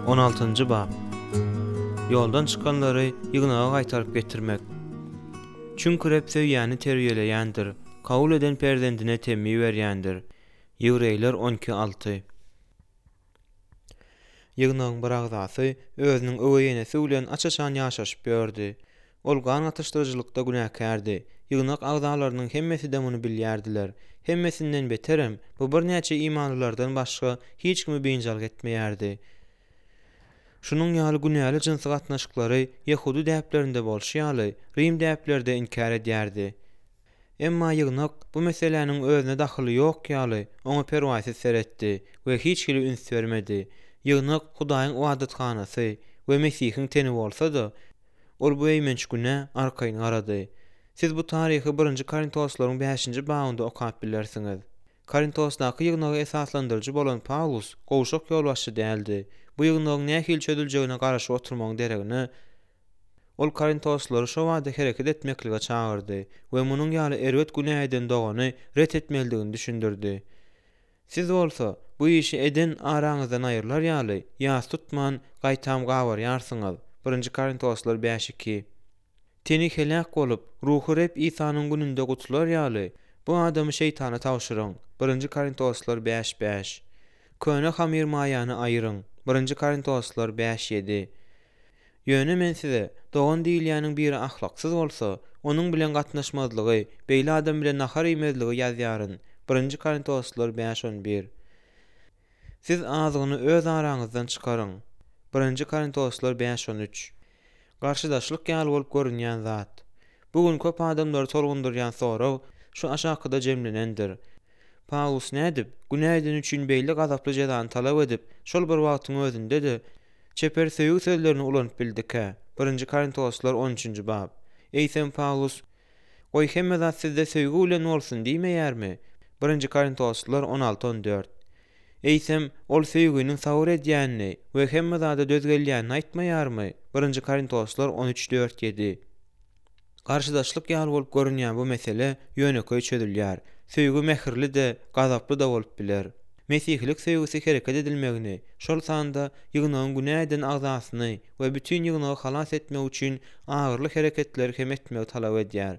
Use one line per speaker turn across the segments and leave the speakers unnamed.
16-njy bab. Ýoldan çykanlary ýygnaga gaýtaryp getirmek. Çünki Rab söýýäni terbiýeleýändir. Kabul eden perzendine temmi berýändir. Ýewreýler 12:6. Ýygnagyň bir agzasy özüniň öwýenesi bilen açaşan ýaşaşyp berdi. Ol gan atışdyrjylykda günäkärdi. Ýygnak agzalarynyň hemmesi de muny bilýärdiler. Hemmesinden beterem, bu bir näçe imanlylardan başga hiç kimi beýinjalyk etmeýärdi. Şunun ýaly günäli jynsy gatnaşyklary Ýehudi däplerinde bolşýaly, Rim däplerde inkar edýärdi. Emma ýygnak bu meseleniň özüne dahyly ýok ýaly oňa perwasyz seretdi we hiç kili üns bermedi. Ýygnak Hudaýyň wadathanasy we Mesihiň teni bolsa-da, ol bu eýmenç güne arkaýyn garady. Siz bu taryhy 1-nji Korintoslaryň 5-nji babynda okap bilersiňiz. Korintosdaky ýygnagy esaslandyrjy bolan Paulus gowşak ýolbaşçy däldi. Bu ýygnagyň nähili çödüljegine garaşy oturmagyň deregine ol Korintoslary şo wada hereket etmeklige çağırdy we munyň ýaly erwet günäýden dogany ret etmelidigini düşündirdi. Siz bolsa bu işi eden araňyzdan aýrylar ýaly ýas tutman gaýtam gawarýarsyňyz. 1-nji Korintoslar 5:2. Teni helak bolup ruhy Rab Isanyň gününde gutular ýaly bu adamy şeytana tawşyryň. 1-nji Korintoslar 5:5. Köne hamir maýany aýyryň. 1-nji Korintoslar 5:7. Ýöne men size dogan diýilýäniň biri ahlaksyz bolsa, onuň bilen gatnaşmazlygy, beýle adam bilen nahar iýmezligi ýazýaryn. 1-nji Korintoslar 5:11. Siz azygyny öz araňyzdan çykaryň. 1-nji Korintoslar 5:13. Garşydaşlyk ýaly bolup görünýän zat. Bugun köp adamlar tolgundurýan sorag şu aşakda jemlenendir. Paulus nädip, günäýden üçin beýle gazaply jazany talap edip, şol bir wagtyň özünde de çeper söýüg sözlerini ulanyp bildike. 1-nji Korintoslar 13-nji bab. Eýsem Paulus, "Goý hemme zat sizde söýgü bilen bolsun" diýmeýärmi? 1-nji Korintoslar 16:14. Eýsem ol söýgüniň sabur edýänini we hemme zada dözgelýänini aýtmaýarmy? 1-nji Korintoslar 13:4-7. Garşydaşlyk ýaly bolup görünýän bu mesele ýöneköý çödülýär. Söýgü mehirli de, gazaply da bolup biler. Mesihlik söýgüsi hereket edilmegini, şol sanda ýygnagyň günäýden agzasyny we bütün ýygnagy halas etmek üçin agyrly hereketler hem etmegi talap edýär.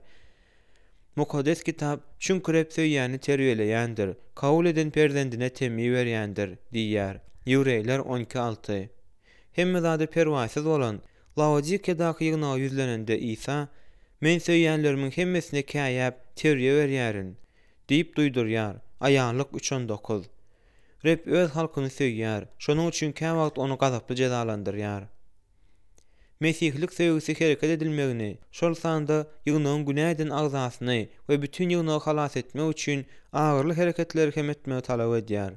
Mukaddes kitap çünki Rab söýýäni terbiýeleýändir, kabul eden perzendine temmi berýändir diýýär. Ýewreýler 12:6. Hemme zady perwasyz bolan Laodikedaky ýygnaga ýüzlenende İsa, "Men söýýänlerimiň hemmesine käýäp terbiýe berýärin" diýip duýdurýar. Aýanlyk 3:19. Rab öz halkyny söýýär, şonuň üçin kä wagt onu gazaply jazalandyrýar. Mesihlik söýgüsi hereket edilmegini, şol sanda ýygnagyň günäýden agzasyny we bütün ýygnagy halas etmek üçin agyrly hereketler hem etmegi talap edýär.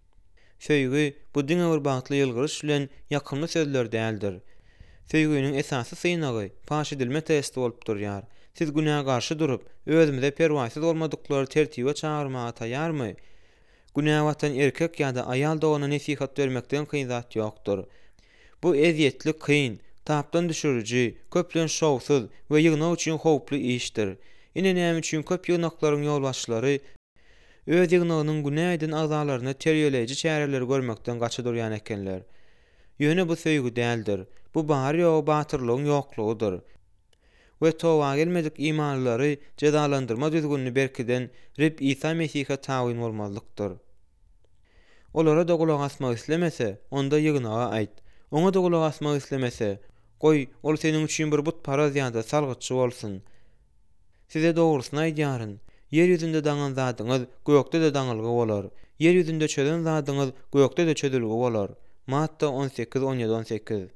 Söýgü bu diňe bir bagtly ýylgyryş bilen ýakymly sözler däldir. Söýgüniň esasy synagy paş edilme testi bolup durýar. Siz günäge garşy durup, özümize perwasyz bolmadyklary tertibe çağırmaga taýýarmy? Günäge watan erkek ýa-da aýal dogana nesihat bermekden kyn zat ýokdur. Bu eziyetli, kyn, tapdan düşürüji, köplen şowsuz we ýygnag üçin howply işdir. Ine näme üçin köp ýygnaklaryň ýolbaşçylary öz ýygnagynyň günäýden agzalaryna terbiýeleýiji çäreleri görmekden gaçydyrýan ekenler. Ýöne bu söýgü däldir. Bu bary ýa batyrlygyň ýoklugydyr. We towa gelmedik imanlylary jazalandyrma düzgünni berkiden Rab İsa Mesih'e tawyn bolmazlykdyr. Olara da gulak asmak islemese, onda ýygnaga aýt. Oňa da gulak asmak islemese, goý ol seniň üçin bir but paraz ýa-da salgyçy bolsun. Size dogrusyny aýdýaryn. Yer ýüzünde daňan zadyňyz göýekde de daňylgy bolar. Yer ýüzünde çöden zadyňyz göýekde de çödülgi bolar. Matta 18:17-18.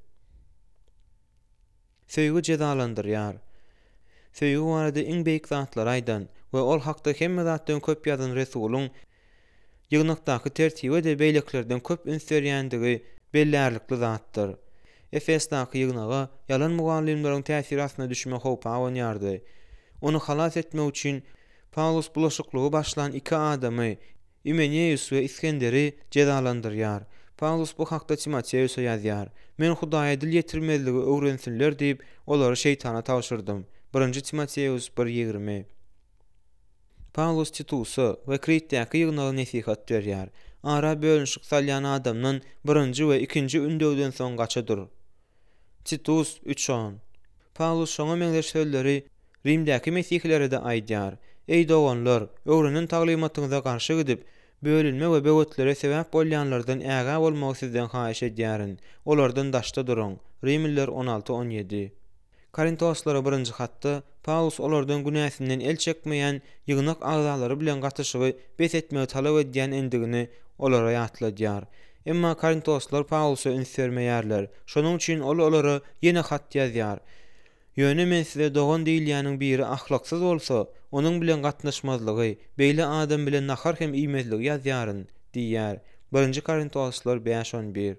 Söýgü jazalandyrýar. Söýgü barada iň beýik zatlar aýdan we ol hakda hemme zatdan köp ýazan Resulüň ýygnakdaky tertibe de beýleklerden köp üns berýändigi bellärlikli zatdyr. Efesdaky ýygnaga ýalan mugallimleriň täsiri astyna düşme howpa oňardy. Onu halas etmek üçin Paulus bulaşyklygy başlan iki adamy, Imeneus we İskenderi jazalandyrýar. Paulus bu hakda Timoteus'a ýazýar. "Men Hudaýa dil ýetirmezligi öwrensinler" diýip olary şeytana tawşyrdym. 1-nji Timoteus 1:20. Paulus Titus'a we Kretdäki ýygnaga nesihat berýär. ara bölünşik salyan adamdan birinji we ikinji ündöwden soň gaçadyr. Titus 3:10. Paulus şoňa meňzeş sözleri Rimdäki mesihilere de aýdýar. Ey doganlar, öwrenen taglimatyňyza garşy gidip, bölünme we böwütlere sebäp bolýanlardan ägä bolmagy sizden haýyş edýärin. Olardan daşda duruň. Rimliler 16:17. Korintoslara birinji hatda Paulus olardan günäsinden el çekmeýän ýygnak agzalary bilen gatyşygy bes etmegi talap edýän endigini olara ýatladýar. Emma Korintoslar Paulus'a üns bermeýärler. Şonuň üçin olara ýene hat ýazýar. Ýöne men size dogan diýilýäniň biri ahlaksız bolsa, onuň bilen gatnaşmazlygy, beýle adam bilen nahar hem iýmezligi ýazýaryn diýýär. 1 Korintoslar 5:11.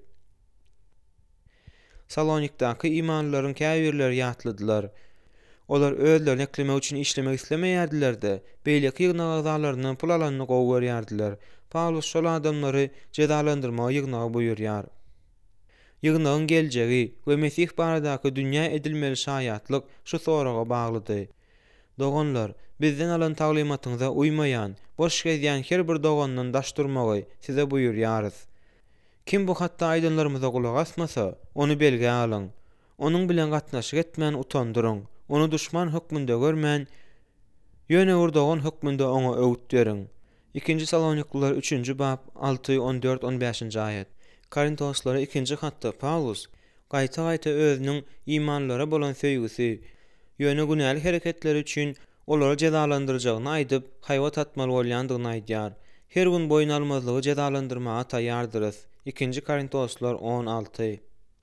Salonikdaky imanlaryň käbirleri ýatladylar. Olar özlerini eklemek üçin işlemek islemeýärdiler-de, beýleki ýygnak agzalarynyň pul alanyny gowy berýärdiler. Paulus şol adamlary jedalandyrmagy ýygnagy buýurýar. Ýygnagyň geljegi we Mesih baradaky dünýä edilmeli şaýatlyk şu soraga baglydy. Doganlar, bizden alan taglimatyňyza uýmaýan, boş gezýän her bir dogandan daş durmagy size buýurýarys. Kim bu hatda aýdanlarymyza gulak asmasa, onu belge alyň. Onuň bilen gatnaşyk etmän utandyryň. Onu düşman hökmünde görmän, ýöne urdagan hökmünde oňa öwüt beriň. 2 Salonikliler 3-nji bab 6-14-15-nji aýat. Korintoslara 2-nji hatda Paulus gaýta-gaýta özüniň imanlara bolan söýgüsi, ýöne günäli hereketleri üçin olary jedalandyryjagyny aýdyp, haýwat atmaly bolýandygyny aýdýar. Her gün boyun almazlygy jedalandyrmaga taýýardyrys. 2 Korintoslar 16.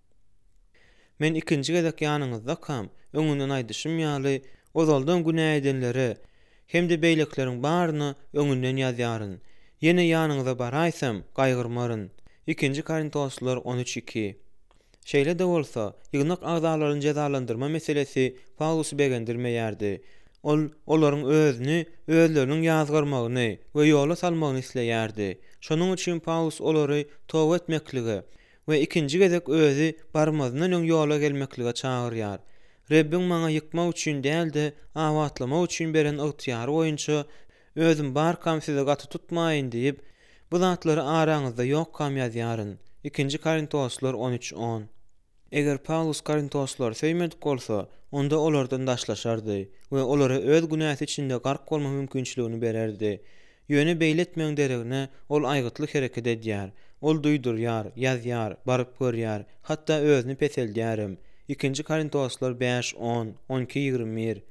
Men ikinji gezek ýanyňyzda kam, öňünden aýdyşym ýaly, ozaldan günä edenlere, hem de beýlekleriň baryny öňünden ýazýaryn. Ýene ýanyňyza baraýsam, gaýgyrmaryn. 2 Korintoslar 13:2. Şeýle de bolsa, ýygnak agzalaryny jedalandyrma meselesi Paulus begendirmeýärdi. Olaryň özleriniň ýazgyrmagyny we ýola salmagyny isleýärdi. Şonuň üçin Paulus olary towa etmekligi we ikinji gezek özü barmazyndan öň ýola gelmeklige çagyrýar. Rebbim maňa ýykmak üçin däldi, awatlamak üçin beren ygtyýary boýunça özüm barkam size gaty tutmaýyn diýip, bu zatlary araňyzda ýok kam ýazýaryn. 2 Korintoslar 13:10. Eger Paulus Korintoslar söýmedik bolsa, onda olardan daşlaşardy we olara öz günäsi içinde gark bolma mümkinçiligini bererdi. Ýöne beýletmeň deregine ol aýgytlyk hereket edýär. Ol duýdurýar, ýazýar, baryp görýär, hatda özüni peseldýärim. 2 Korintoslar 5:10, 12:21.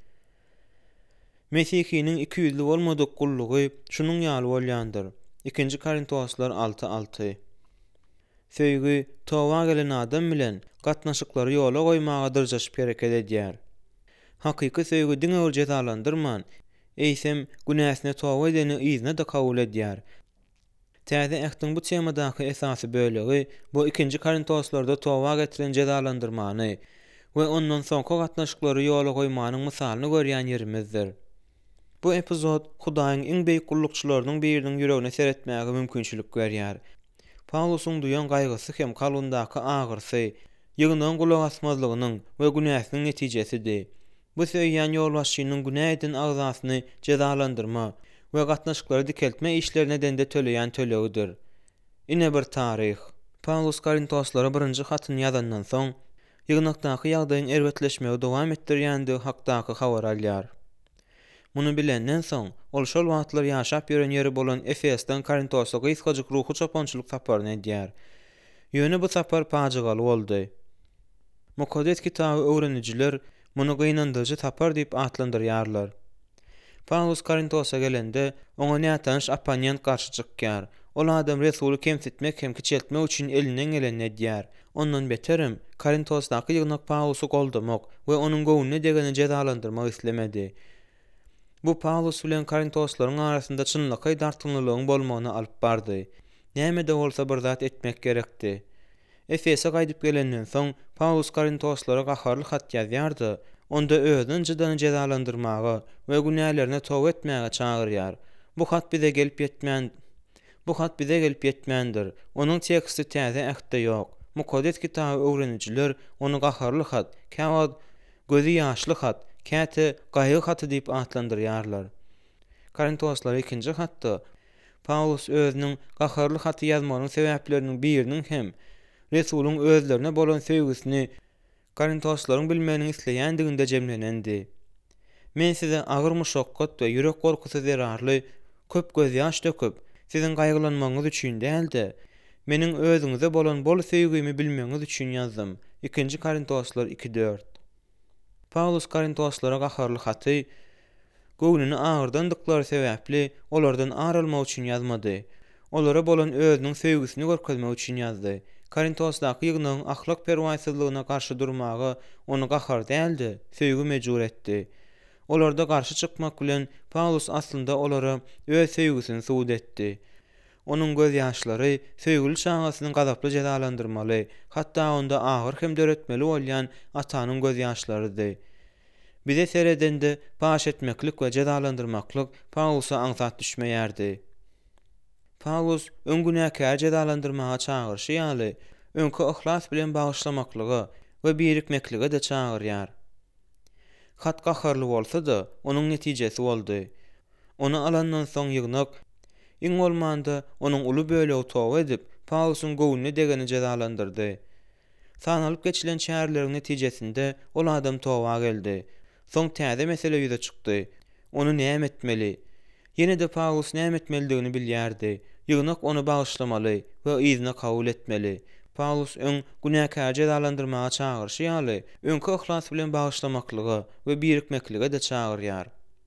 Mesihiniň 200'li bolmadyk gullugy şunuň ýaly bolýandyr. 2 Korintoslar 6:6. Söýgü towa gelen adam bilen gatnaşyklary ýola goýmaga dyrjaşyp hereket edýär. Hakyky söýgü diňe jedalandyrman, eýsem günäsine towa edeni iýne de kabul edýär. Täze ähtiň bu temadaky esasy bölegi bu 2 Korintoslarda towa getiren jedalandyrmany we ondan soňky gatnaşyklary ýola goýmanyň mysalyny görýän ýerimizdir. Bu epizod Hudaýyň iň beýik gullukçylarynyň biriniň ýüregine seretmäge mümkinçilik berýär. Paulusyň duýan gaýgysy hem kalbyndaky agyrsy, ýygnagyň gulak asmazlygynyň we günäsiniň netijesidir. Bu söýýän ýolbaşçynyň günä eden agzasyny jedalandyrma we gatnaşyklary dikeltme işlerine dende töleýän tölegidir. Ine bir tarih. Paulus Korintoslara 1-nji hatyny ýazandan soň, ýygnakdaky ýagdaýyň erbetleşmegi dowam etdirýändigi hakdaky habar alýar. Muny bilenden soň, ol şol wagtlar ýaşap ýören ýeri bolan Efesden Korintosa gyzgadyk ruhy çapançylyk saparyny edýär. Ýöne bu sapar pajagal boldy. Mukaddes kitaby öwrenijler muny gynandyrjy sapar diýip atlandyrýarlar. Paulus Korintosa gelende oňa nätanş Apanian garşy çykýar. Ol adam Resulü kemsitmek hem kiçeltmek üçin elinden geleni edýär. Ondan beterim, Korintosdaky ýygnak Paulusy goldamak we onuň gowuny degeni jedalandyrmak islemedi. Bu Paulus bilen Korintoslaryň arasynda çynlyky dartynlylygyň bolmagyna alyp bardy. Näme de bolsa bir zat etmek gerekdi. Efese gaýdyp gelenden soň Paulus Korintoslara gaharly hat ýazýardy. Onda özüň jydany jedalandyrmagy we günälerine towa etmäge çagyrýar. Bu hat bize gelip ýetmändir. Onuň teksti täze ähde ýok. Mukaddes kitaby öwrenijler onu gaharly hat, käwad gözi ýaşly hat, käte gaýgy haty diýip atlandyrýarlar. Korintoslar 2-nji hatda Paulus özüniň gaharly haty ýazmagynyň sebäpleriniň biriniň hem Resulüň özlerine bolan söýgüsini Korintoslaryň bilmegini isleýändiginde jemlenendi. Men size agyr muşakkat we ýürek gorkusy zerarly köp göz ýaş döküp, sizin gaýgylanmagyňyz üçin däldi. Meniň özüňize bolan bol söýgümi bilmegiňiz üçin ýazdym. 2 Korintoslar 2:4. Paulus Korintoslara gaharly haty göwnüni agyrdandyklary sebäpli olardan aralmak üçin ýazmady. Olara bolan özüniň söýgüsini görkezmek üçin ýazdy. Korintosdaky ýygnagyň ahlak perwaýsyzlygyna garşy durmagy onu gahar däldi, söýgü mejbur etdi. Olarda garşy çykmak bilen Paulus aslynda olara öz söýgüsini suwd etdi. Onuň göz ýaşlary söýgüli çağasyny gazaply jezalandyrmaly, hatda onda agyr hem döretmeli bolýan atanyň göz ýaşlarydy. Bize seredende baş etmeklik we jezalandyrmaklyk Paulusa aňsat düşmeýärdi. Paulus öňgünäkär jezalandyrmaga çagyrşy ýaly, öňkü ihlas bilen bagyşlamaklygy we birikmeklige de çagyrýar. Hat gaharly bolsa-da, onuň netijesi boldy. Onu alandan soň ýygnak iň bolmanda onuň uly bölegi towa edip Paulusyň göwnüne degeni jezalandyrdy. Sanalyp geçilen çärleriň netijesinde ol adam towa geldi. Soň täze mesele ýüze çykdy. Onu näme etmeli? Ýene de Paulus näme etmelidigini bilýärdi. Ýygnak onu bagyşlamaly we izine kabul etmeli. Paulus öň günäkär jezalandyrmaga çagyrşy ýaly, öňkü ihlas bilen bagyşlamaklygy we birikmeklige de çagyrýar.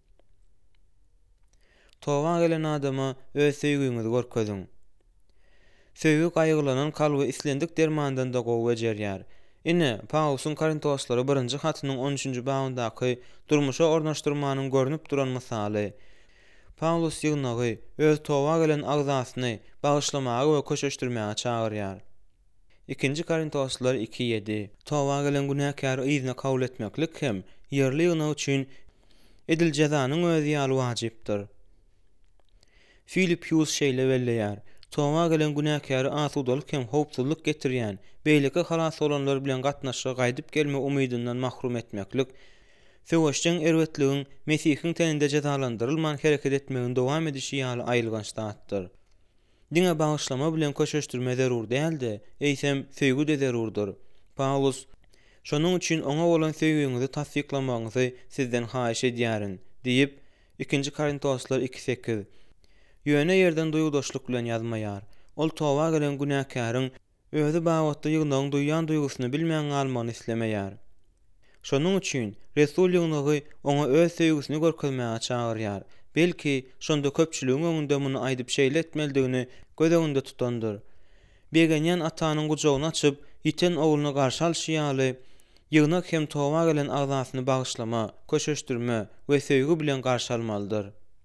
Towa gelen adama öz söýgüňizi görkeziň. Söýgü gaýgylanan kalby islendik dermandan da gowy ejerýär. Ine Paulusyň Korintoslara 1-nji hatynyň 13-nji babyndaky durmuşa ornaşdyrmanyň görnüp duran misaly. Paulus ýygnagy öz towa gelen agzasyny bagyşlamagy we köşeşdirmäge çagyrýar. 2 Korintoslar 2:7. Towa gelen günäkär izine kabul etmeklik hem ýerli ýygnak üçin edil jazanyň özü ýaly wajypdyr. Philip Hughes şeýle belleýär. Towa gelen günäkär asudalyk hem howpsuzlyk getirýän, beýleki halas olanlar bilen gatnaşyga gaýdyp gelme umydyndan mahrum etmeklik, söwüşçiň erwetligiň Mesihiň teninde jezalandyrylman hereket etmegiň dowam edişi ýaly aýylgan ştatdyr. Diňe bagyşlama bilen köşeşdirme zerur däldi, eýsem söýgü de zerurdur. Paulus, şonuň üçin oňa bolan söýgüňizi tasdiklamagyňyzy sizden haýyş edýärin, diýip 2 Korintoslar 2:8. Ýöne ýerden duýgudaşlyk bilen ýazmaýar. Ol towa gelen günäkäriň özü bagtda ýygnagyň duýan duýgusyny bilmeýän almany islemeýär. Şonuň üçin Resul ýygnagy oňa öz söýgüsini görkezmäge çagyrýar. Belki şonda köpçüligiň öňünde muny aýdyp şeýle etmelidigini göz öňünde tutandyr. Begenýän atanyň gujagyny açyp ýiten ogluny garşy alşy ýaly ýygnak hem towa gelen agzasyny bagyşlama, köşeşdirme we söýgü bilen garşy almalydyr.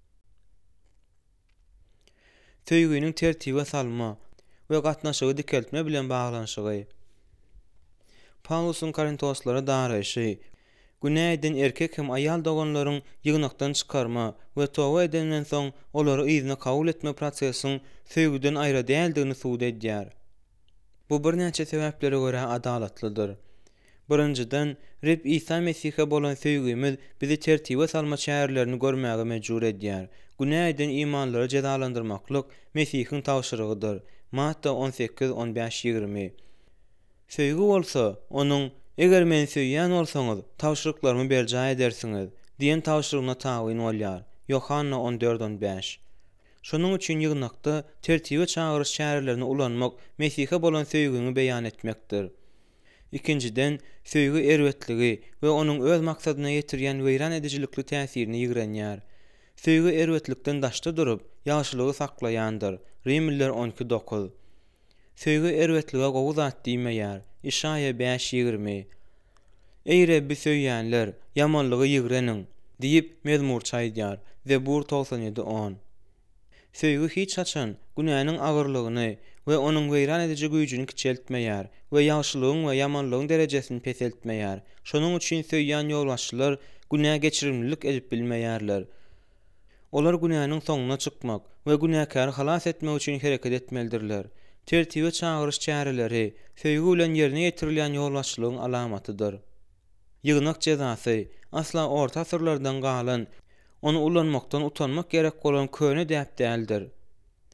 Söýgüniň tertibe salma we gatnaşygy dikeltme bilen baglanyşygy. Paulusyň Korintoslara daraýşy, günäýden erkek hem aýal doganlaryň ýygnakdan çykarma we towa edenden soň olary izine kabul etme prosesiň söýgüden aýra däldigini suwd edýär. Bu bir näçe sebäplere görä adalatlydyr. Birinjiden, Reb İsa Mesihe bolan söýgümiz bizi tertibe salma çärlerini görmäge mejbur edýär. Günäýden imanlary jezalandyrmaklyk Mesihiň tawşyrygydyr. Matta 18:15-20. Söýgü bolsa, onuň "Eger men söýýän bolsaňyz, tawşyryklarymy berja edersiňiz" diýen tawşyrygyna taýin bolýar. Yohanna 14:15. Şonuň üçin ýygnakda tertibe çagyryş çärelerini ulanmak Mesihe bolan söýgüni beýan etmekdir. Ikinciden, söýgü erwetligi we onuň öz maksadyna ýetirýän weýran edijilikli täsirini ýigrenýär. Söýgü erwetlikden daşda durup, ýagşylygy saklaýandyr. Rimliler 12:9. Söýgü erwetlige gowy zat diýmeýär. Işaya 5:20. Ey Rebbi söýýänler, yamanlygy ýigreniň diýip mezmur çaýdýar. Zebur 97:10. Söýgü hiç haçan günäniň agyrlygyny we onuň weýran ediji güýjüni kiçeltmeýär we ýagşylygyň we yamanlygyň derejesini peseltmeýär. Şonuň üçin söýýän ýolbaşçylar günä geçirimlilik edip bilmeýärler. Olar günäniň soňuna çykmak we günäkäri halas etmek üçin hereket etmelidirler. Tertibe çagyryş çäreleri söýgü bilen ýerine ýetirilýän ýolbaşçylygyň alamatydyr. Ýygnak jezasy asla orta asyrlardan galan, onu ulanmakdan utanmak gerek bolan köne däp däldir.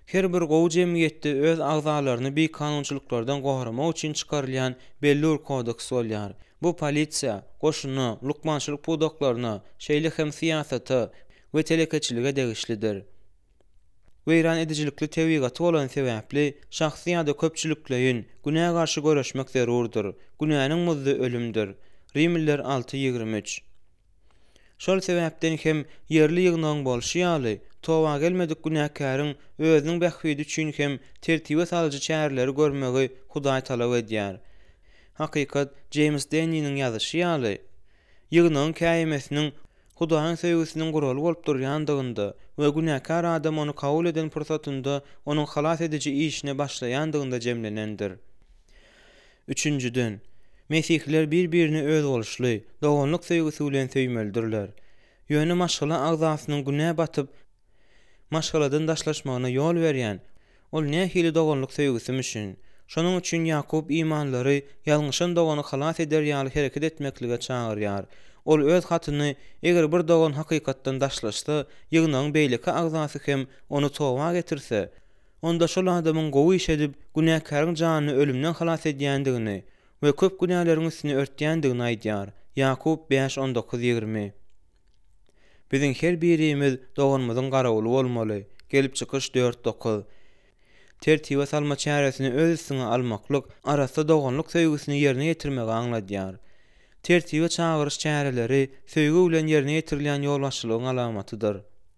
Her bir gowy jemgyýetde öz agzalaryny bir kanunçylyklardan gowramak üçin çykarylýan belli bir kodeks bolýar. Bu polisiýa, goşuny, lukmançylyk pudaklaryna, şeýle hem siýasata we telekeçilige degişlidir. Weýran edijilikli tebigaty bolan sebäpli şahsy ýa-da köpçülikleýin günäge garşy göreşmek zerurdur. Günäniň muzdy ölümdir. Rimliler 6:23. Şol sebäpden hem yerli ýygnaň bolşy ýaly towa gelmedik günäkäriň özüniň bähbidi üçin hem tertibe salyjy çäreleri görmegi Hudaý talap edýär. Hakykat James Deny'niň ýazyşy ýaly ýygnaň käýmesiniň Hudaýyň söýgüsiniň guraly bolup durýandygynda we günäkär adam onu kabul eden pursatynda onuň halas edici işine başlaýandygynda jemlenendir. Üçüncüden, Mesihliler bir-birini öz bolşly, doganlyk söýgüsü bilen söýmelidirler. Ýöne maşgala agzasynyň günä batyp, maşgaladan daşlaşmagyna ýol berýän, ol nähili doganlyk söýgüsümişin. Şonuň üçin Ýakup imanlary ýalňyşan dogany halas eder ýaly hereket etmeklige çagyrýar. Ol öz hatyny eger bir dogan hakykatdan daşlaşsa, ýygnaň beýleki agzasy hem onu towa getirse, onda şol adamyň gowy iş edip günäkäriň janyny ölümden halas edýändigini we köp günäleriň üstüne örtýändigini aýdýar. Ýakup 5:19-20. Biziň her birimiz doganmyzyň garaguly bolmaly. Gelip çykyş 4:9. Tertibe salma çäresini öz üstüne almaklyk arasda doganlyk söýgüsini ýerine ýetirmegi aňladýar. Tertibe çagyryş çäreleri söýgü bilen ýerine ýetirilýän ýolbaşçylygyň alamatydyr.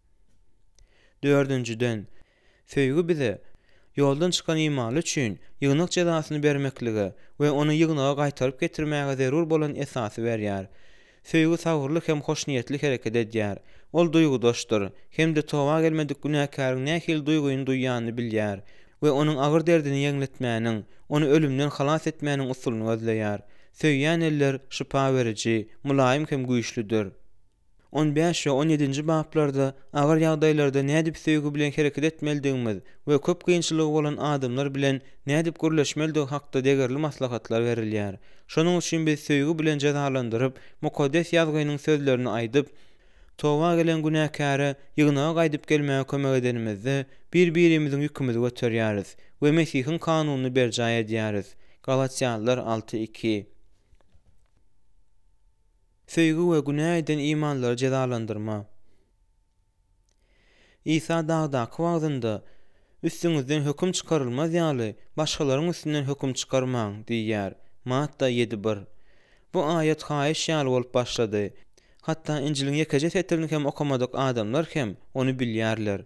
4-nji söýgü bize ýoldan çykan imanly üçin ýygnak jazasyny bermeklige we onu ýygnaga gaýtaryp getirmäge zerur bolan esasy berýär. Söýgü sagyrly hem hoşniýetli hereket edýär. Ol duýgudaşdyr. Hem de towa gelmedik günäkäriň nähil duýguny duýýany bilýär we onuň agyr derdini ýeňletmäniň, onu ölümden halas etmäniň usulyny gözleýär. Söýýän eller şypa berici, mulaýym hem güýçlüdir. 15 we 17-nji bablarda agyr ýagdaýlarda nädip söýgü bilen hereket etmelidigimiz we köp kynçylygy bolan adamlar bilen nädip gürleşmeligi hakda degerli maslahatlar berilýär. Şonuň üçin biz söýgü bilen jazalandyryp, mukaddes ýazgynyň sözlerini aýdyp, towa gelen günäkäre ýygnaga gaýdyp gelmäge kömek edenimizde bir-birimiziň ýükümüzi göterýäris we Mesihiň kanunyny berjay edýäris. Galatiýalılar 6:2. Söýgü we günä eden imanlary jazalandyrma. İsa dagdaky wagtynda üstüňizden höküm çykarylmaz ýaly başgalaryň üstünden höküm çykarmaň diýýär. Matta 7:1. Bu ayet haýyş ýaly bolup başlady. Hatta İncilin ýekeje setlini hem okamadyk adamlar hem onu bilýärler.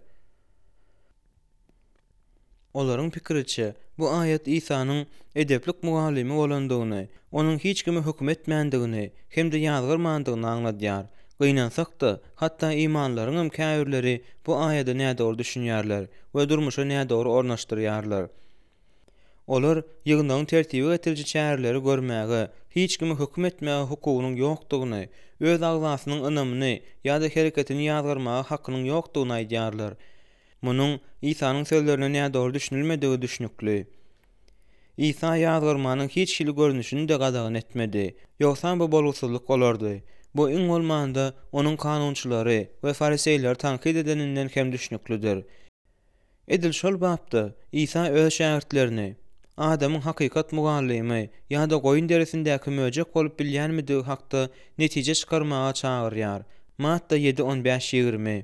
Olaryň pikiriçe, bu ayet İsa'nyň edeplik muallimi bolandygyny, onuň hiç kime hökm etmändigini hem de ýazgyrmandygyny aňladýar. Gynansak da, hatta imanlaryň hem käbirleri bu aýada nädor düşünýärler we durmuşa nädor ornaşdyrýarlar. Olar ýygnaň tertibe getiriji çäreleri görmäge, hiç kime hökm etmäge hukugynyň ýokdugyny, öz agzasynyň ynamyny ýa-da hereketini ýazgyrmaga hakkynyň ýokdugyny aýdýarlar. Munun İsa'nın sözlerine nädor düşünilmedigi düşünükli. İsa ýazgyrmanyň hiç hili görnüşini de gadagyn etmedi. Ýogsa bu bolgutsuzlyk bolardy. Bu iň bolmanda onuň kanunçylary we fariseýler tankyd edeninden hem düşünüklidir. Edil şol babda İsa öz şähertlerini adamyň hakykat mugallimy ýa-da goýun derisindäki möjek bolup bilýänmidigi hakda netije çykarmaga çagyrýar. Matta 7:15-20.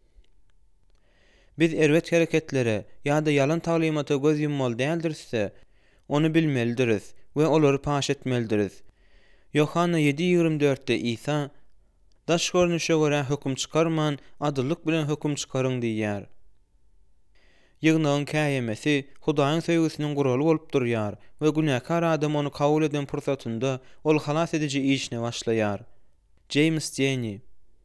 Biz erwet hereketlere ýa-da ýalan taglimata göz yummaly däldirse, onu bilmelidiriz we olary paş etmelidiriz. Yohanna 7:24-de İsa daş görnüşe görä höküm çykarman, adyllyk bilen höküm çykaryň diýýär. Ýygnagyň käýemesi Hudaýyň söýgüsiniň guraly bolup durýar we günäkär adam onu kabul eden pursatynda ol halas edici işine başlaýar. James Deny.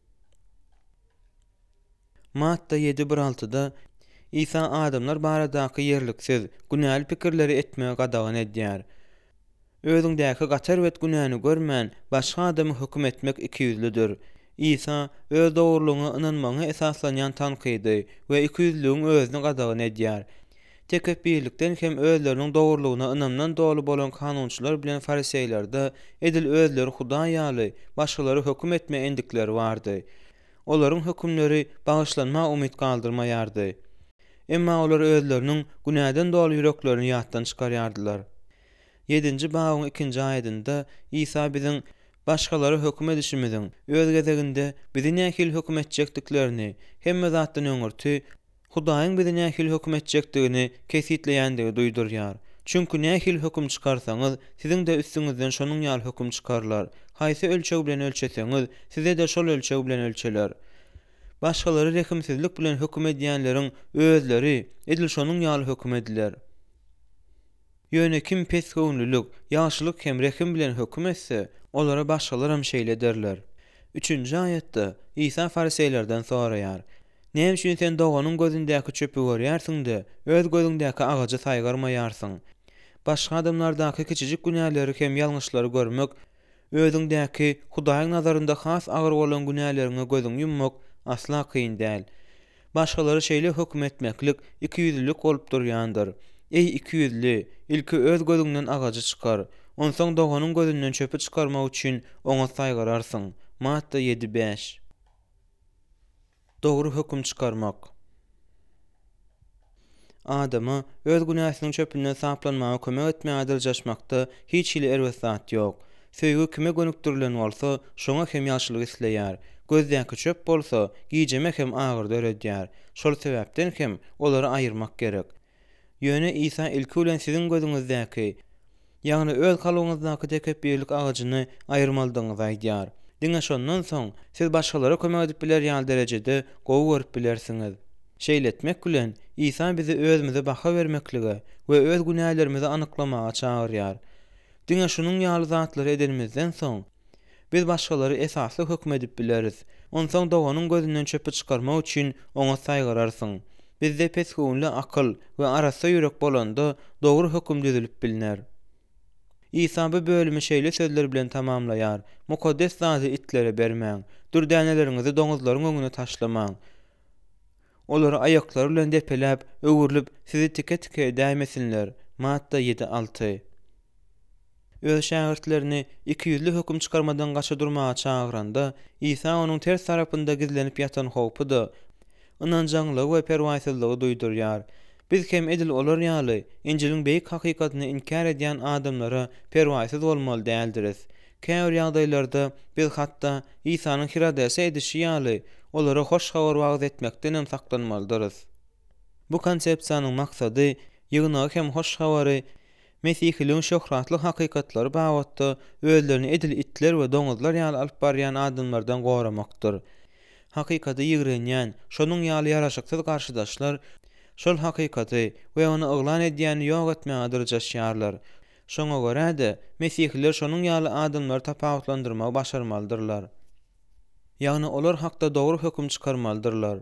Matta 7:16-da İsa adamlar baradaky ýerliksiz, günäli pikirleri etmege gadagyn edýär. Özüňdäki gatar we günäni görmän başga adamy hökm etmek ikiyüzlüdür. İsa öz dogrulygyna ynanmagy esaslanýan tankydy we ikiyüzlügiň özüni gadagyn edýär. Tekepirlikden hem özleriniň dogrulygyna ynamdan dolu bolan kanunçylar bilen fariseýlerde edil özleri Hudaý ýaly başgalary hökm etme endikleri bardy. Olaryň hökümleri bagyşlanma umyt galdyrmaýardy. emma olar özleriniň günäden doly ýüreklerini ýatdan çykarýardylar. 7-nji babyň 2-nji aýatynda İsa biziň başgalary hökm edişimiziň öz gezeginde bizi nähil hökm etjekdiklerini hemme zatdan öňürti Hudaýyň bizi nähil hökm etjekdigini kesitleýändigi duýdurýar. Çünki nähil hökm çykarsaňyz, siziň de üstüňizden şonuň ýaly hökm çykarlar. Haýsy ölçeg bilen ölçeseňiz, size de şol ölçeg bilen ölçeler. Başgalary rehimsizlik bilen hökm edýänleriň özleri edil şonuň ýaly hökm ediler. Ýöne kim pes göwnlülük, ýaşylyk hem rehim bilen hökm etse, olara başgalar hem şeýle derler. 3-nji aýatda İsa fariseýlerden soraýar: "Näme üçin sen doganyň gözündäki çöpü görýärsiň-de, öz gözüňdäki agajy saýgarmaýarsyň? Başga adamlardaky kiçijik günäleri hem ýalňyşlary görmek, özüňdäki Hudaýyň nazarynda has agyr bolan günäleriňe gözüň yummak asla kyn däl. Başgalary şeýle hökm etmeklik ikiyüzlülük bolup durýandyr. Ey ikiyüzli, ilki öz gözüňden agajy çykar, onsoň doganyň gözünden çöpü çykarmak üçin oňa saýgararsyň." Matta 7:5. Dogry hökm çykarmak. Adama öz günäsiniň çöpünden saplanmagy kömek etmäge dyrjaşmakda hiç hili erwesat ýok. Söýgü kime gönükdirilen bolsa, şoňa hem ýaşylyk isleýär. Gözdäki çöp bolsa, gijemek hem agyr döredýär. Şol sebäpden hem olary aýyrmak gerek. Ýöne İsa ilki bilen siziň gözüňizdäki, ýagny öz kalbyňyzdaky tekepbirlik agajyny aýyrmaldygyňyzy aýdýar. Diňe şondan soň siz başgalara kömek edip biler ýaly derejede gowy görüp bilersiňiz. Şeýletmek bilen İsa bizi özümize baha bermeklige we öz günälerimizi anyklamaga çagyrýar. Diňe şunuň ýaly zatlary edenimizden soň biz başgalary esasly hökm edip bileriz. Onsoň doganyň gözünden çöpü çykarmak üçin oňa saýgararsyň. Bizde pesgünli akyl we arasa ýürek bolanda dogry hökm düzülip biliner. İsa bu bölümi şeýle sözler bilen tamamlaýar: "Mukaddes zaty itlere bermäň, dürdäneleriňizi doňuzlaryň öňüne taşlamaň. Olary aýaklary bilen depeläp, öwürlüp sizi tike dämesinler." Matta 7:6. Öz şagirdlerini ikiyüzlü hökm çykarmadan gaça durmaga çagyranda, İsa onuň ters tarapynda gizlenip ýatan howpy-da, ynanjaňlygy we perwasyzlygy duýdurýar. Biz hem edil olar ýaly Injiliň beýik hakykatyny inkar edýän adamlara perwasyz bolmaly däldiris. Käbir ýagdaýlarda biz hatda İsanyň hiradäsi edişi ýaly olara hoş habar wagt etmekden hem saklanmalydyryz. Bu konsepsiýanyň maksady ýygnagy hem hoş habary Mesihiliň şöhratly hakykatlary bagatda özlerini edil itler we doňuzlar ýaly alyp barýan adamlardan goramakdyr. Hakykaty ýigrenýän, şonuň ýaly ýaraşyksyz garşydaşlar şol hakykaty we onu oglan edýäni ýok etmäge dyrjaşýarlar. Şoňa görä-de Mesihliler şonuň ýaly adamlary tapawutlandyrmagy başarmalydyrlar. Ýagny olar hakda dogry hökm çykarmalydyrlar.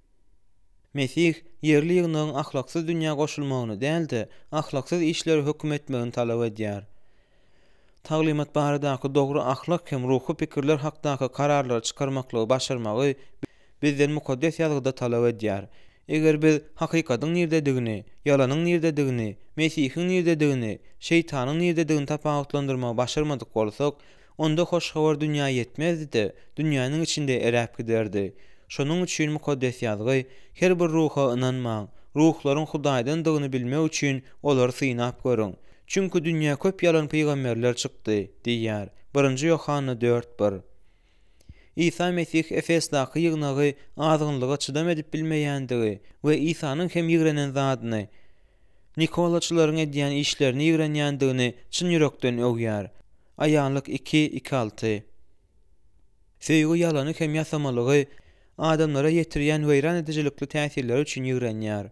Mesih ýerli ýygnagyň ahlaksyz dünýä goşulmagyny däldi, ahlaksyz işleri hökm etmegini talap edýär. Taglimat baradaky dogry ahlak hem ruhy pikirler hakdaky kararlar çykarmaklygy başarmagy bizden mukaddes ýazgyda talap edýär. Eger biz hakykatyň nerdedigini, ýalanyň nerdedigini, Mesihiň nerdedigini, şeýtanyň nerdedigini tapawutlandyrmagy başarmadyk bolsak, onda hoş habar dünýä ýetmezdi, dünýäniň içinde eräp giderdi. Şonuň üçin mukaddes ýazgy her bir ruha ynanmaň, ruhlaryň Hudaýdan dygyny bilmek üçin olary synap görüň. Çünki dünýä köp ýalan peýgamberler çykdy, diýär. 1-nji Ýohanna 4:1. İsa Mesih Efesdaky ýygnagy azgynlyga çydam edip bilmeýändigi we İsanyň hem ýigrenen zadyny, Nikolaçylaryň edýän işlerini ýigrenýändigini çyn ýürekden öwýär. Aýanlyk 2:2-6. Söýgü ýalany hem ýasamalygy adamlara ýetirýän weýran edijilikli täsirler üçin ýigrenýär.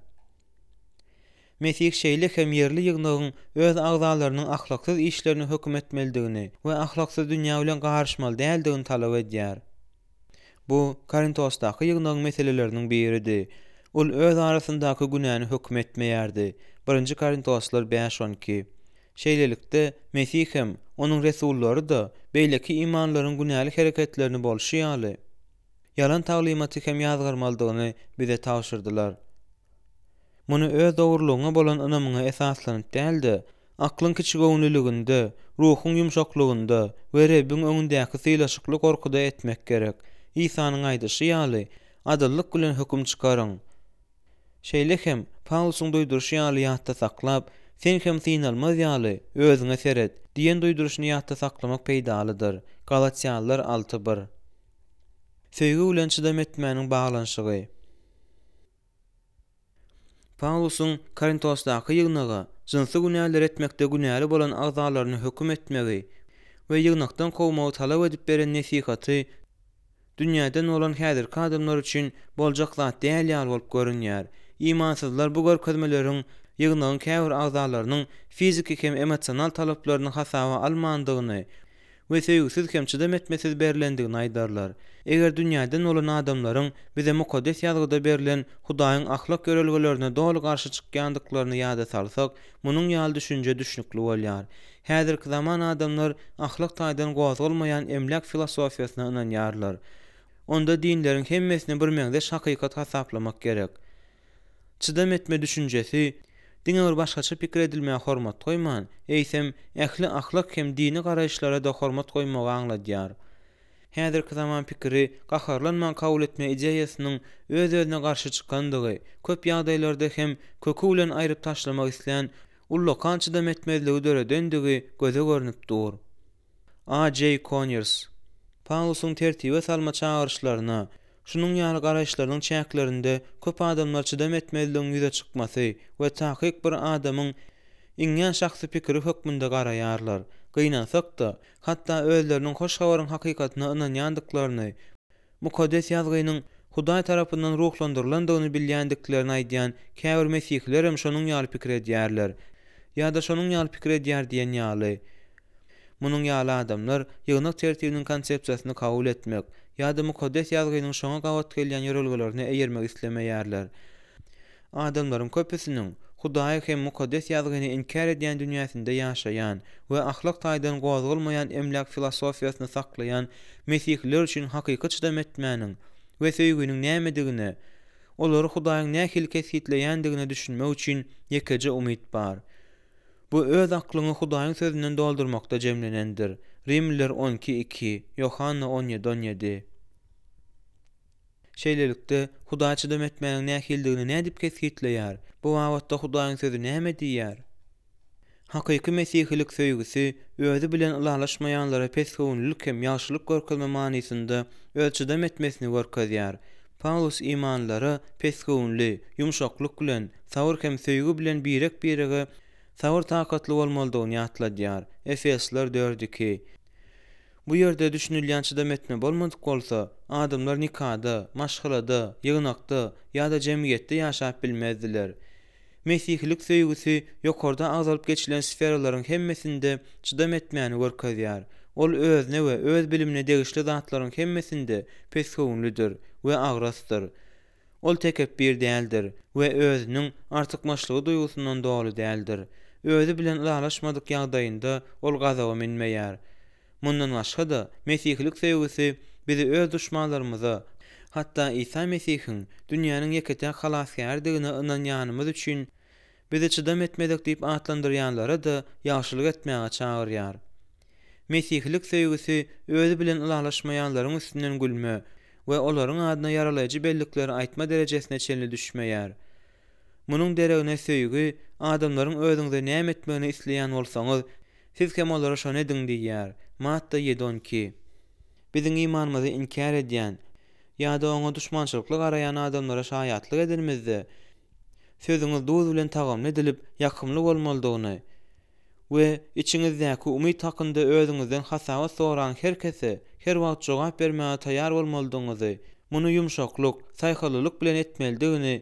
Mesih şeýle hem ýerli ýygnagyň öz agzalarynyň ahlaksyz işlerini hökm etmelidigini we ahlaksyz dünýä bilen garşmaly däldigini talap edýär. Bu Korintosdaky ýygnagyň meseleleriniň biridir. Ol öz arasyndaky günäni hökm etmeýärdi. 1-nji Korintoslar 5:12. Şeýlelikde Mesih hem onuň resullary da beýleki imanlaryň günälik hereketlerini bolşýaly ýalan taglimaty hem ýazgarmalydygyny bize tawşyrdylar. Muny öz dogrulygyna bolan ynamyňa esaslanyp däldi, aklyň kiçigöwnlüliginde, ruhyň ýumşaklygynda we Rabbiň öňündäki sylaşykly gorkuda etmek gerek. İsanyň aýdyşy ýaly adallyk bilen hökm çykaryň. Şeýle hem Paulusyň duýdurşy ýaly ýatda saklap, sen hem synalmaz ýaly özüňe seret diýen duýdurşyny ýatda saklamak peýdalydyr. Galatiýalılar 6:1. Söýgü bilen çydam etmäniň baglanyşygy. Paulusyň Korintosdaky ýygnaga jynsy günäler etmekde günäli bolan agzalaryny höküm etmegi we ýygnakdan gowmagy talap edip beren nesihaty dünýäden bolan häzirki adamlar üçin boljak zat däl ýaly bolup görünýär. İmansyzlar bu görkezmeleriň ýygnagyň käbir agzalarynyň fiziki hem emosional talaplaryny hasaba almandygyny we söýgüsiz hem çydam etmesiz berilendigini aýdarlar. Eger dünýäden bolan adamlaryň bize mukaddes ýazgyda berilen Hudaýyň ahlak görelgelerine doly garşy çykýandyklaryny ýada salsak, munyň ýaly düşünje düşnükli bolýar. Häzirki zaman adamlar ahlak taýdan gozulmaýan emlak filosofiýasyna ynanýarlar. Onda dinleriň hemmesini bir meňzeş hakykat hasaplamak gerek. Çydam etme düşünjesi diňe bir başgaça pikir edilmäge hormat goýman, eýsem ähli ahlak hem dini garaýşlara da hormat goýmagy aňladýar. Häzirki zaman pikiri gaharlanman kabul etme ideýasynyň öz-özüne garşy çykandygy, köp ýagdaýlarda hem kökü bilen aýryp taşlamak isleýän ullakan çydam etmezligi döredendigi göze görnüp dur. A.J. Conyers Paulusyň tertibe salma çağırışlaryna, şunun ýaly garaýşlarynyň çäklerinde köp adamlar çydam etmezligiň ýüze çykmasy we tahyk bir adamyň iňňen şahsy pikiri hökmünde garaýarlar. Gynansak da, hatda özleriniň hoş habaryň hakykatyna ynanýandyklaryny, mukaddes ýazgynyň Hudaý tarapyndan ruhlandyrlandygyny bilýändiklerini aýdýan käbir mesihler hem şonuň ýaly pikir edýärler. Ýa-da şonuň ýaly pikir edýär diýen ýaly. Munyň ýaly adamlar ýygnak tertibiniň konsepsiýasyny kabul etmek, ýa-da mukaddes ýazgynyň şoňa gawat gelýän ýörelgelerini eýermek islemeýärler. Adamlaryň köpüsiniň Hudaý hem mukaddes ýazgyny inkar edýän dünýäsinde ýaşaýan we ahlak taýdan gozulmaýan emlak filosofiýasyny saklaýan mesihler üçin hakyky çydam etmäniň we söýgüniň nämedigini, olary Hudaýyň nähili kesgitleýändigini düşünmek üçin ýekeje umyt bar. Bu öz aklyny Hudaýyň sözünden doldurmakda jemlenendir. Rimliler 12:2, Yohanna 17:17. Şeýlelikde Hudaý çydam etmäniň nähildigini nädip kesgitleýär? Bu wagtda Hudaýyň sözü näme diýär? Hakyky mesihlik söýgüsi özü bilen ulalaşmaýanlara pesgowunlyk hem ýagşylyk görkezme manysynda öz çydam etmesini görkezýär. Paulus imanlara pesgowunly, ýumşaklyk bilen, sabr hem söýgü bilen birege sabr takatly bolmalydygyny ýatladýar. Efesliler 4:2. Bu ýerde düşünilýän çydam etme bolmadyk bolsa, adamlar nikada, maşgalada, ýygnakda ýa-da jemgyýetde ýaşap bilmezdiler. Mesihlik söýgüsi ýokarda azalyp geçilen sferalaryň hemmesinde çydam etmäni görkezýär. Ol özüne we öz bilimine degişli zatlaryň hemmesinde pesgowunlydyr we agrasdyr. Ol tekebbir däldir we özüniň artykmaçlygy duýgusundan doly däldir. Özü bilen ulalaşmadyk ýagdaýynda ol gazawa minmeýär. Mundan başga da mesihlik söýgüsi bizi öz düşmanlarymyza, hatda İsa Mesihiň dünýäniň ýekete halasgärdigine ynanýanymyz üçin bizi çydam etmedik diýip atlandyrýanlara da ýagşylyk etmäge çagyrýar. Mesihlik söýgüsi özü bilen ulalaşmaýanlaryň üstünden gülme we olaryň adyna ýaralaýjy bellikleri aýtma derejesine çenli düşmeýär. Munyň deregine söýgü adamlaryň özüňde näme etmegini isleýän bolsaňyz, siz hem olara şonu ediň diýär. Matta 7:12. Biziň imanymyzy inkar edýän ýa-da oňa düşmançylykly garaýan adamlara şaýatlyk edilmezde, sözüňiz duz bilen tagamly edilip ýakymly bolmalydygyny we içiňizdäki umyt hakynda özüňizden hasaba soran her kese her wagt jogap bermäge taýýar bolmalydygyňyzy, muny ýumşaklyk, saýhalylyk bilen etmelidigini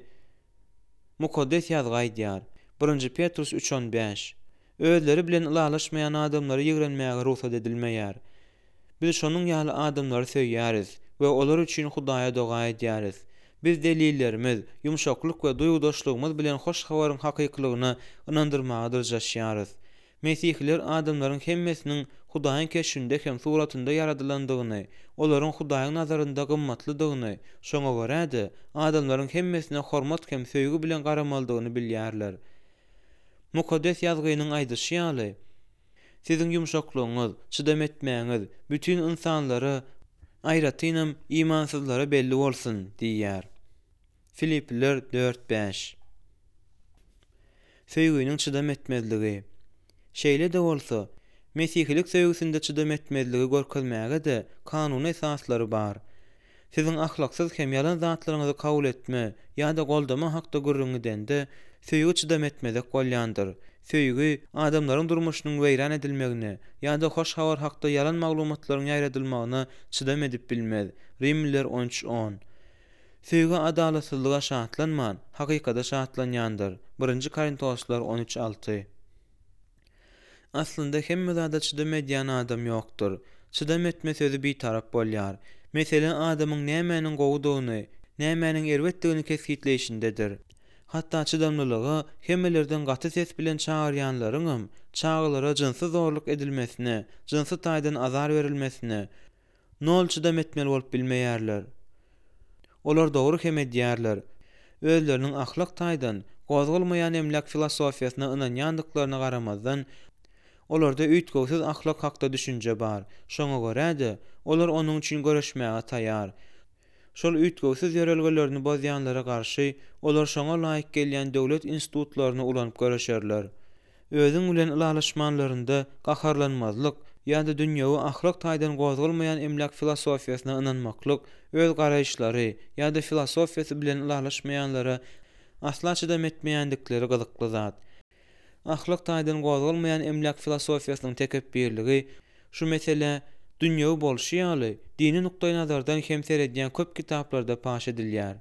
mukaddes ýazgy aýdýar. 1 Petrus 3:15. Özleri bilen ulalaşmaýan adamlary ýigrenmäge ruhsat edilmeýär. Biz şonuň ýaly adamlary söýýäris we olar üçin Hudaýa doga edýäris. Biz delillerimiz, ýumşaklyk we duýgudaşlygymyz bilen hoş habaryň hakyklygyna ynandyrmaga dyrjaşýarys. Mesihler adamlaryň hemmesiniň Hudaýyň keşfinde hem suratynda yaradylandygyny, olaryň Hudaýyň nazarynda gymmatlydygyny, şoňa görä-de adamlaryň hemmesine hormat hem söýgü bilen garamalydygyny bilýärler. Mukaddes ýazgynyň aýdyşy ýaly: siziň ýumşaklygyňyz, çydam etmäňiz bütün insanlara aýratynam imansyzlara belli bolsun diýär. Filipliler 4:5. Söýgüniň çydam etmezligi. Şeýle de bolsa, Mesihilik söýgüsinde çydam etmezligi görkezmäge-de kanuny esaslary bar. Siziň ahlaksyz hem ýalan zatlaryňyzy kabul etme ýa-da goldama hakda gürrüňizde söýgü çydam etmezlik bolýandyr. Söýgü adamlaryň durmuşynyň weýran edilmegine ýa-da hoş habar hakda ýalan maglumatlaryň ýaýradylmagyna çydam edip bilmez. Rimliler 13:10. Söýgü adalatsyzlyga şatlanman, hakykata şatlanýandyr. 1 Korintoslar 13:6. Aslında hemme zada çydam edýän adam ýokdur. Çydam etme sözü bir tarap bolýar. Meselen adamyň nämäniň gowudygyny, nämäniň erwetdigini kesgitleýişindedir. Hatda çydamlylygy hemmelerden gaty ses bilen çağırýanlaryň çağılara jynsy zorluk edilmesine, jynsy taýdan azar berilmesine nol çydam etmeli bolup bilmeýärler. Olar dogry hem edýärler. Özleriniň ahlak taýdan gozgulmaýan emlak filosofiýasyna ynanýandyklaryna garamazdan olarda üýtgewsiz ahlak hakda düşünje bar. Şoňa görä-de olar onuň üçin göreşmäge taýýar. Şol üýtgewsiz ýörelgelerini bozýanlara garşy olar şoňa laýyk gelýän döwlet institutlaryna ulanyp göreşerler. Özüň bilen ılaşmanlarynda gaharlanmazlyk ýa-da dünýäwi ahlak taýdan gozgulmaýan emlak filosofiýasyna ynanmaklyk öz garaýşlary ýa-da filosofiýasy bilen ılaşmaýanlara asla çydam etmeýändikleri gyzykly zat. Ahlak taýdan gozgulmaýan emlak filosofiýasynyň tekebbirligi şu mesele dünýäwi bolşy ýaly dini nukdaý nazardan hem seredýän köp kitaplarda paş edilýär.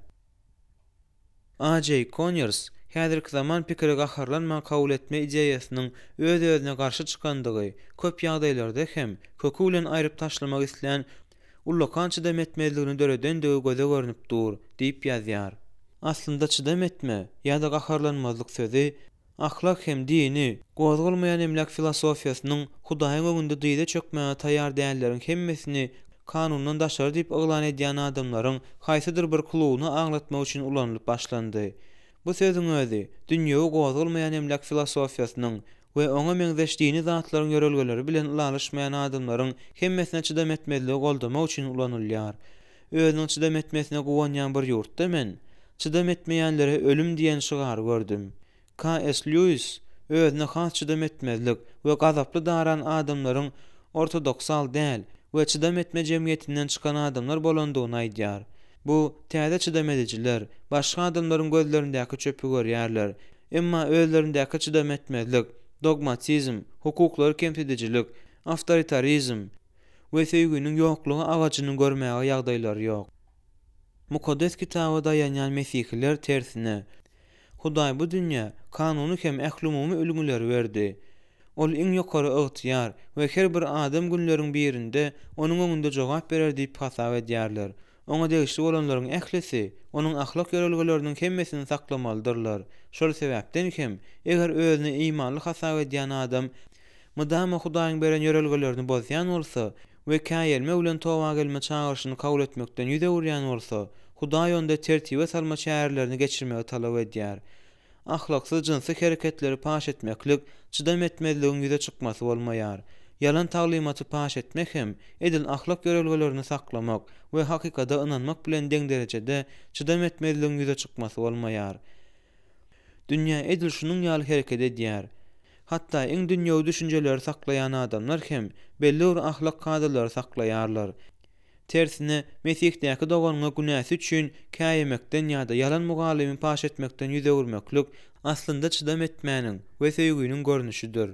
A.J. Conyers häzirki zaman pikiri gaharlanma kabul etme ideýasynyň öz-özüne garşy çykandygy, köp ýagdaýlarda hem kökü bilen aýryp taşlamak isleýän ullakan çydam etmezligini döredendigi göze görnüp dur, diýip ýazýar. Aslında çydam etme ýa-da gaharlanmazlyk sözi ahlak hem dini, gozgulmaýan emlak filosofiýasynyň Hudaýyň öňünde dyýda çökmäge taýýar dällerin hemmesini kanundan daşary diýip oglan edýän adamlaryň haýsydyr bir klubyny aňlatmak üçin ulanylyp başlandy. Bu sözüň özü dünýäwi gozgulmaýan emlak filosofiýasynyň we oňa meňzeşdiğini zatlaryň ýörelgeleri bilen ulalaşmaýan adamlaryň hemmesine çydam etmezligi goldamak üçin ulanylýar. Özüniň çydam etmesine gowanýan bir ýurtda men çydam etmeýänlere ölüm diýen şygar gördüm. K.S. Lewis özüne has çydam etmezlik we gazaply daran adamlaryň ortodoksal däl we çydam etme jemgyýetinden çykan adamlar bolandygyny aýdýar. Bu täze çydam edijiler başga adamlaryň gözlerindäki çöpü görýärler, emma özlerindäki çydam etmezlik, dogmatizm, hukuklary kemsedijilik, awtoritarizm we söýgüniň ýoklugy agaçyny görmäge ýagdaýlary ýok. Mukaddes kitaba daýanýan Mesihiler tersine Hudaý bu dünýä kanuny hem ählumumy ölümleri berdi. Ol iň ýokary ygtyýar we her bir adam günleriň birinde onuň öňünde jogap berer diýip hasap edýärler. Oňa degişli bolanlaryň ählisi onuň ahlak ýörelgeleriniň hemmesini saklamalydylar. Şol sebäpden hem eger özüni imanly hasap edýän adam mydama Hudaýyň beren ýörelgelerini bozýan bolsa we käýelme bilen towa gelme çağırşyny kabul etmekden ýüze urýan bolsa, Hudaý onda tertibe salma şäherlerini geçirmegi talap edýär. Ahlaksız jynsy hereketleri paş etmeklik çydam etmezligiň ýüze çykmasy bolmaýar. Yalan taglimaty paş etmek hem edil ahlak ýörelgelerini saklamak we hakykata ynanmak bilen deň derejede çydam etmezligiň ýüze çykmasy bolmaýar. Dünýä edil şunyň ýaly hereket edýär. Hatda iň dünýäwi düşünjeleri saklayan adamlar hem belli bir ahlak kadrlary saklaýarlar. Tersine Mesihdäki doganyňa günäsi üçin käýemekden ýa-da yalan mugalimy paş etmekden ýüze urmaklyk aslynda çydam etmäniň we söýgüniň görnüşidir.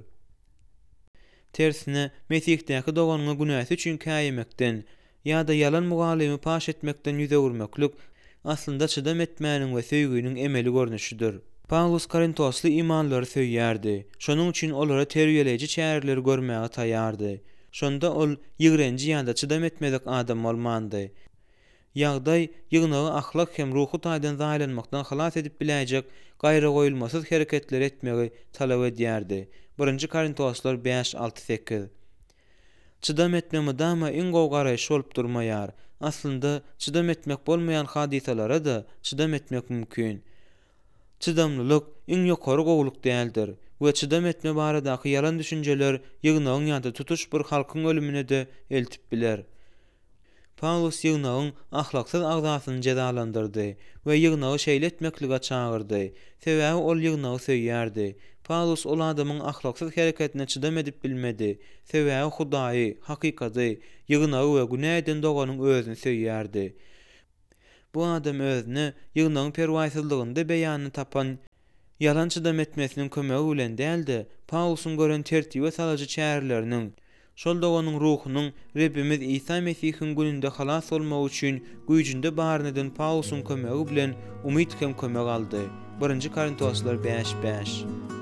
Tersine Mesihdäki doganyňa günäsi üçin käýemekden ýa-da yalan mugalimy paş etmekden ýüze urmaklyk aslynda çydam etmäniň we söýgüniň emeli görnüşidir. Paulus Korintosly imanlary söýýärdi. Şonuň üçin olara terbiýeleýiji çäherleri görmäge taýýardy. Şonda ol ýygrenji ýa-da çydam etmezlik adam bolmandy. Ýagdaý ýygnagy ahlak hem ruhy taýdan zaýlanmakdan halas edip biläjek gaýra goýulmasyz hereketler etmegi talap edýärdi. 1 Korintoslar 5:6-8. Çydam etmemi dama iň gowy garaýş bolup durmaýar. Aslynda çydam etmek bolmaýan hadisalara da çydam etmek mümkin. Çydamlylyk iň ýokary gowuluk däldir we çydam etme baradaky yalan düşünjeler ýygnagyň ýa-da tutuş bir halkyň ölümine de eltip biler. Paulus ýygnagyň ahlaksyz agzasyny jezalandyrdy we ýygnagy şeýle etmeklige çagyrdy. Sebäbi ol ýygnagy söýýärdi. Paulus ol adamyň ahlaksyz hereketine çydam edip bilmedi. Sebäbi Hudaýy, hakykaty, ýygnagy we günäden doganyň özüni söýýärdi. Bu adam özüni ýygnagyň perwaýsyzlygynda beýany tapan ýalan çydam etmesiniň kömegi bilen däldi. Paulusyň gören tertibe salagy çärileriniň şol doganyň ruhunyň Rebbimiz İsa Mesihiň gününde halas bolmagy üçin güýjünde barnydan Paulusyň kömegi bilen umyt hem kömek aldy. 1 Korintoslar 5:5